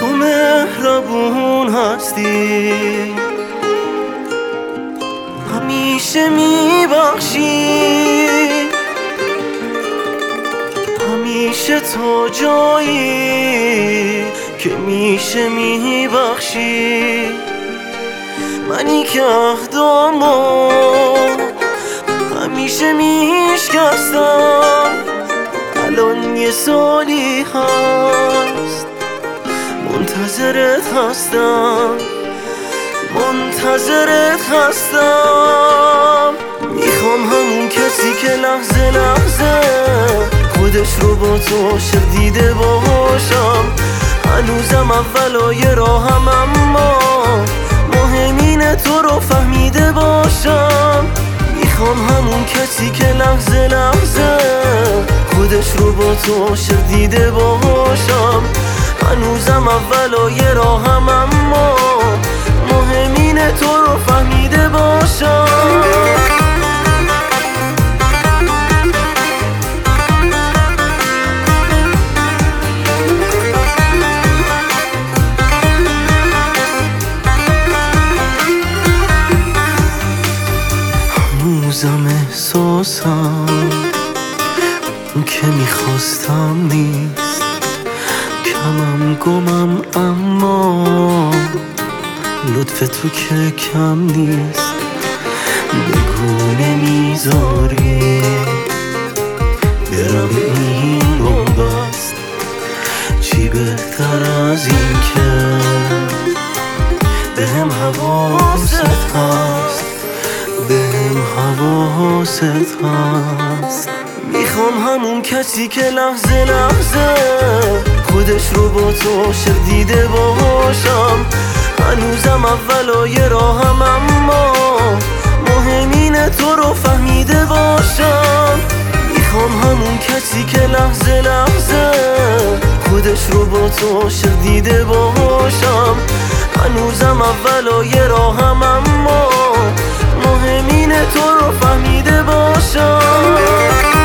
تو مهربون هستی، همیشه میبخشی، همیشه تو جایی که میشه میبخشی. منی که اهدامو همیشه میشکستم، الان یه سالی هست منتظرت هستم، منتظرت هستم. میخوام همون کسی که لحظه لحظه خودش رو با تو عاشق دیده باشم. هنوزم اولای راهم اما مهمینه تو رو فهمیده باشم. میخوام همون کسی که لحظه لحظه خودش رو با تو عاشق دیده باشم. هنوزم اولای راهم اما مهمینه تو رو فهمیده باشم. هنوزم احساسم اون که میخواستم نیست، کمم گمم اما لطف تو که کم نیست. بگو نمیذاری برم این بنبست، چی بهتر از این که بهم حواست هست، بهم حواست هست. میخوام همون کسی که لحظه لحظه خودش رو با تو عاشق دیده باشم. هنوزم اولای راهم اما مهمینه تو رو فهمیده باشم. میخوام همون کسی که لحظه لحظه خودش رو با تو عاشق دیده باشم. هنوزم اولای راهم اما مهمینه تو رو فهمیده باشم.